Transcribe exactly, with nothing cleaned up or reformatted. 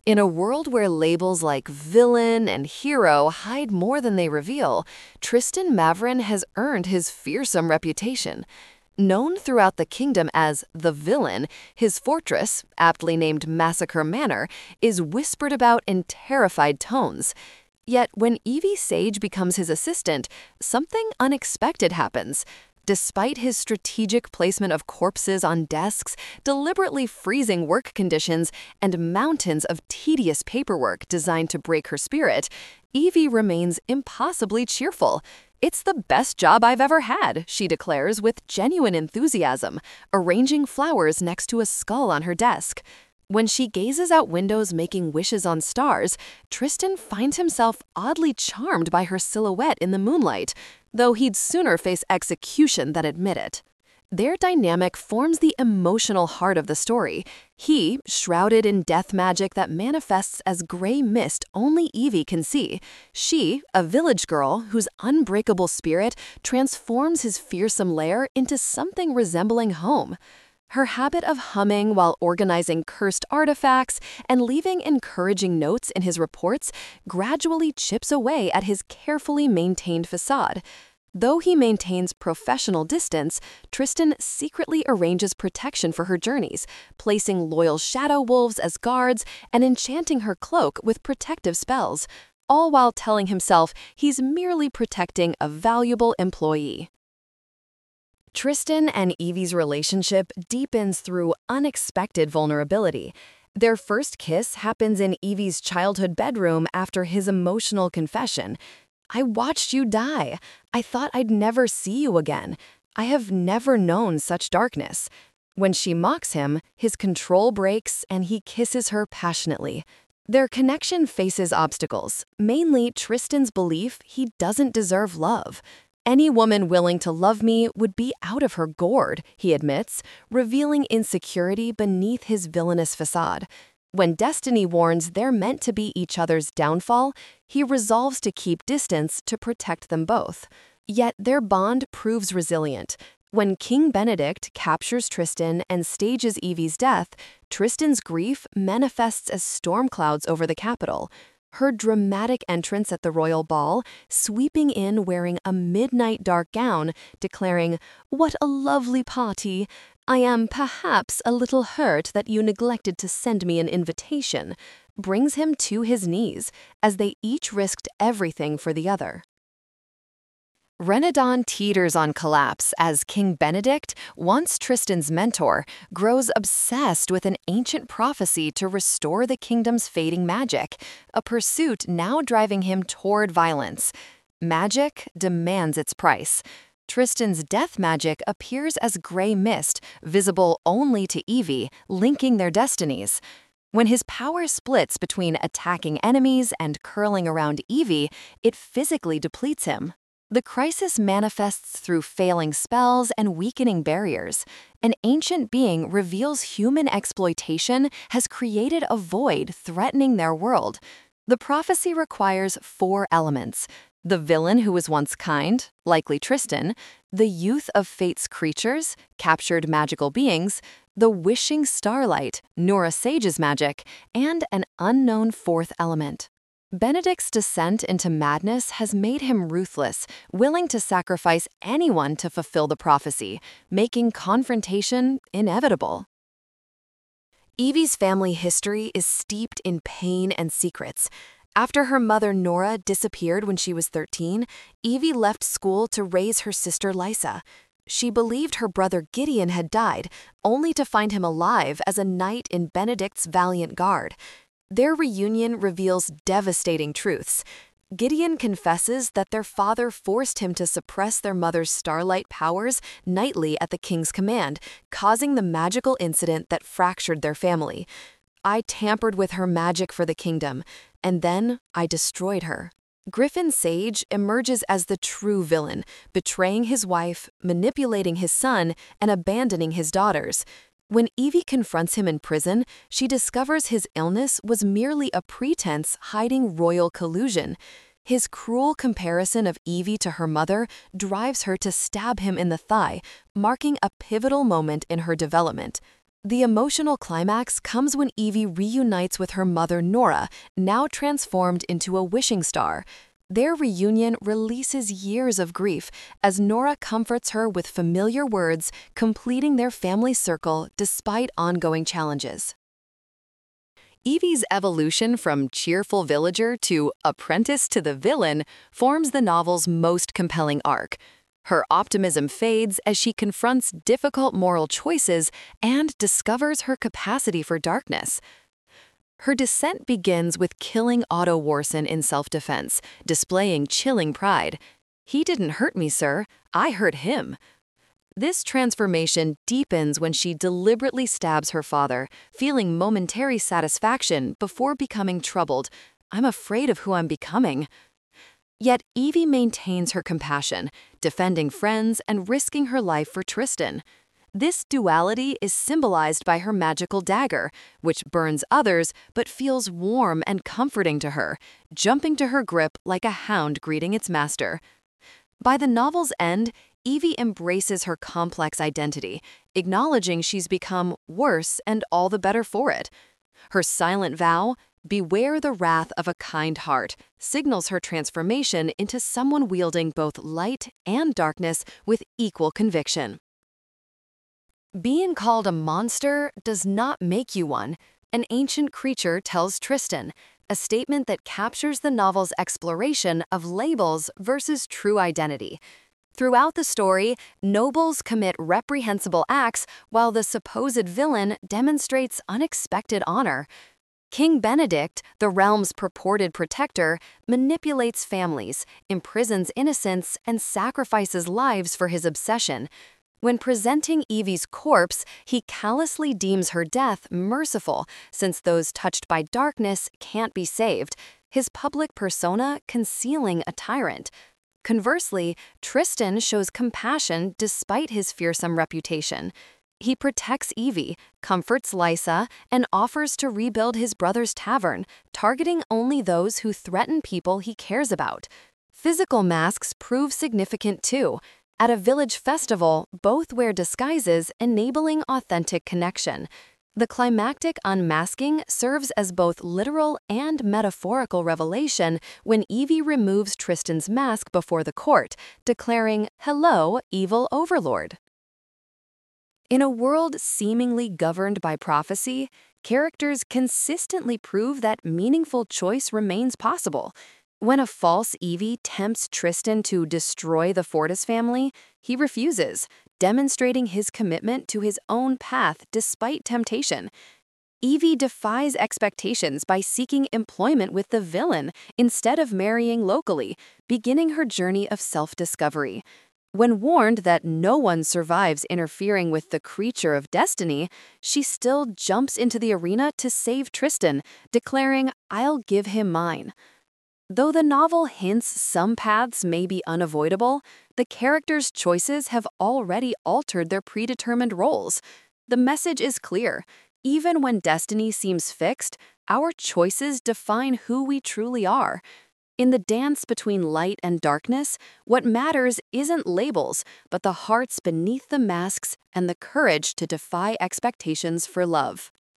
In a world where labels like villain and hero hide more than they reveal, Tristan Mavrin has earned his fearsome reputation. Known throughout the kingdom as the villain, his fortress, aptly named Massacre Manor, is whispered about in terrified tones. Yet when Evie Sage becomes his assistant, something unexpected happens. Despite his strategic placement of corpses on desks, deliberately freezing work conditions, and mountains of tedious paperwork designed to break her spirit, Evie remains impossibly cheerful. "It's the best job I've ever had," she declares with genuine enthusiasm, arranging flowers next to a skull on her desk. When she gazes out windows making wishes on stars, Tristan finds himself oddly charmed by her silhouette in the moonlight, though he'd sooner face execution than admit it. Their dynamic forms the emotional heart of the story. He, shrouded in death magic that manifests as gray mist only Evie can see. She, a village girl whose unbreakable spirit transforms his fearsome lair into something resembling home. Her habit of humming while organizing cursed artifacts and leaving encouraging notes in his reports gradually chips away at his carefully maintained facade. Though he maintains professional distance, Tristan secretly arranges protection for her journeys, placing loyal shadow wolves as guards and enchanting her cloak with protective spells, all while telling himself he's merely protecting a valuable employee. Tristan and Evie's relationship deepens through unexpected vulnerability. Their first kiss happens in Evie's childhood bedroom after his emotional confession. "I watched you die. I thought I'd never see you again. I have never known such darkness." When she mocks him, his control breaks and he kisses her passionately. Their connection faces obstacles, mainly Tristan's belief he doesn't deserve love. "Any woman willing to love me would be out of her gourd," he admits, revealing insecurity beneath his villainous facade. When destiny warns they're meant to be each other's downfall, he resolves to keep distance to protect them both. Yet their bond proves resilient. When King Benedict captures Tristan and stages Evie's death, Tristan's grief manifests as storm clouds over the capital. Her dramatic entrance at the royal ball, sweeping in wearing a midnight dark gown, declaring, "What a lovely party! I am perhaps a little hurt that you neglected to send me an invitation," brings him to his knees, as they each risked everything for the other. Renaudin teeters on collapse as King Benedict, once Tristan's mentor, grows obsessed with an ancient prophecy to restore the kingdom's fading magic, a pursuit now driving him toward violence. Magic demands its price. Tristan's death magic appears as gray mist, visible only to Evie, linking their destinies. When his power splits between attacking enemies and curling around Evie, it physically depletes him. The crisis manifests through failing spells and weakening barriers. An ancient being reveals human exploitation has created a void threatening their world. The prophecy requires four elements: the villain who was once kind, likely Tristan, the youth of fate's creatures, captured magical beings, the wishing starlight, Nora Sage's magic, and an unknown fourth element. Benedict's descent into madness has made him ruthless, willing to sacrifice anyone to fulfill the prophecy, making confrontation inevitable. Evie's family history is steeped in pain and secrets. After her mother Nora disappeared when she was thirteen, Evie left school to raise her sister Lysa. She believed her brother Gideon had died, only to find him alive as a knight in Benedict's valiant guard. Their reunion reveals devastating truths. Gideon confesses that their father forced him to suppress their mother's starlight powers nightly at the king's command, causing the magical incident that fractured their family. "I tampered with her magic for the kingdom, and then I destroyed her." Griffin Sage emerges as the true villain, betraying his wife, manipulating his son, and abandoning his daughters. When Evie confronts him in prison, she discovers his illness was merely a pretense hiding royal collusion. His cruel comparison of Evie to her mother drives her to stab him in the thigh, marking a pivotal moment in her development. The emotional climax comes when Evie reunites with her mother Nora, now transformed into a wishing star. Their reunion releases years of grief as Nora comforts her with familiar words, completing their family circle despite ongoing challenges. Evie's evolution from cheerful villager to apprentice to the villain forms the novel's most compelling arc. Her optimism fades as she confronts difficult moral choices and discovers her capacity for darkness. Her descent begins with killing Otto Warson in self-defense, displaying chilling pride. "He didn't hurt me, sir. I hurt him." This transformation deepens when she deliberately stabs her father, feeling momentary satisfaction before becoming troubled. "I'm afraid of who I'm becoming." Yet Evie maintains her compassion, defending friends and risking her life for Tristan. This duality is symbolized by her magical dagger, which burns others but feels warm and comforting to her, jumping to her grip like a hound greeting its master. By the novel's end, Evie embraces her complex identity, acknowledging she's become worse and all the better for it. Her silent vow, "Beware the wrath of a kind heart," signals her transformation into someone wielding both light and darkness with equal conviction. Being called a monster does not make you one, an ancient creature tells Tristan, a statement that captures the novel's exploration of labels versus true identity. Throughout the story, nobles commit reprehensible acts while the supposed villain demonstrates unexpected honor. King Benedict, the realm's purported protector, manipulates families, imprisons innocents, and sacrifices lives for his obsession. When presenting Evie's corpse, he callously deems her death merciful, since those touched by darkness can't be saved, his public persona concealing a tyrant. Conversely, Tristan shows compassion despite his fearsome reputation. He protects Evie, comforts Lysa, and offers to rebuild his brother's tavern, targeting only those who threaten people he cares about. Physical masks prove significant too. At a village festival, both wear disguises, enabling authentic connection. The climactic unmasking serves as both literal and metaphorical revelation when Evie removes Tristan's mask before the court, declaring, "Hello, evil overlord." In a world seemingly governed by prophecy, characters consistently prove that meaningful choice remains possible. When a false Evie tempts Tristan to destroy the Fortis family, he refuses, demonstrating his commitment to his own path despite temptation. Evie defies expectations by seeking employment with the villain instead of marrying locally, beginning her journey of self-discovery. When warned that no one survives interfering with the creature of destiny, she still jumps into the arena to save Tristan, declaring, "I'll give him mine." Though the novel hints some paths may be unavoidable, the characters' choices have already altered their predetermined roles. The message is clear. Even when destiny seems fixed, our choices define who we truly are. In the dance between light and darkness, what matters isn't labels, but the hearts beneath the masks and the courage to defy expectations for love.